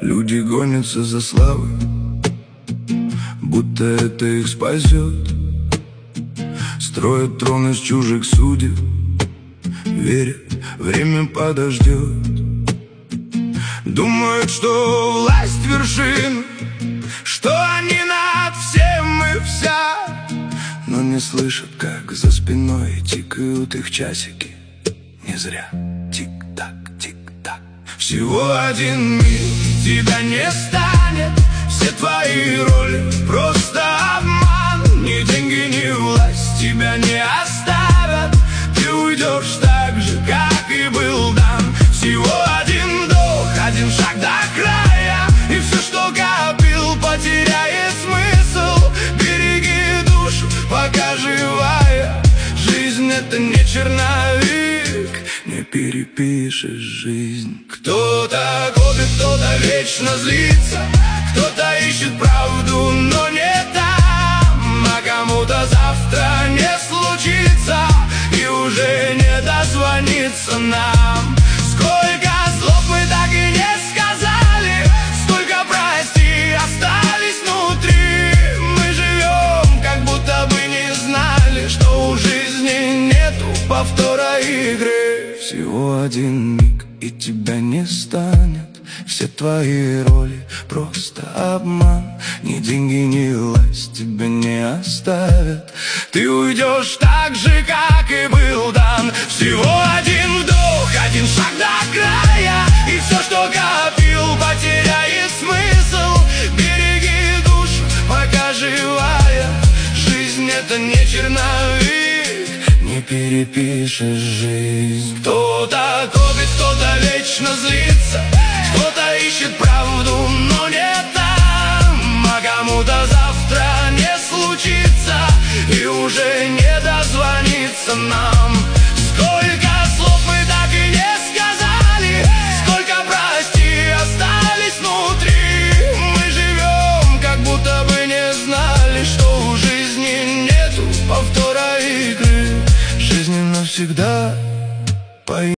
Люди гонятся за славой, будто это их спасет. Строят трон из чужих судеб, верят, время подождет. Думают, что власть вершин, что они над всем и вся, но не слышат, как за спиной тикают их часики. Не зря тик-так, тик-так. Всего один миг, тебя не станет. Все твои роли просто обман. Ни деньги, ни власть тебя не оставят. Ты уйдешь так же, как и был дан. Всего один вдох, один шаг до края, и все, что копил, потеряет смысл. Береги душу, пока живая. Жизнь — это не черновик, не перепишешь жизнь. Кто-то копит, кто-то вечно злится, кто-то ищет правду, но не там. А кому-то завтра не случится, и уже не дозвонится нам. Сколько слов мы так и не сказали, столько прости остались внутри. Мы живем, как будто бы не знали, что у жизни нету повтора игры. Всего один миг, и тебя не станет. Все твои роли просто обман. Ни деньги, ни власть тебя не оставят. Ты уйдешь так же, как и был дан. Всего один вдох, один шаг до края, и все, что копил, потеряет смысл. Береги душу, пока живая. Жизнь — это не черновик, не перепишешь жизнь. Кто-то копит, кто-то вечно злится, кто-то ищет правду, но не там. А кому-то завтра не случится, и уже не дозвонится нам. Сколько слов мы так и не сказали, сколько прости остались внутри. Мы живем, как будто бы не знали, что у жизни нету повтора игры. Жизнь навсегда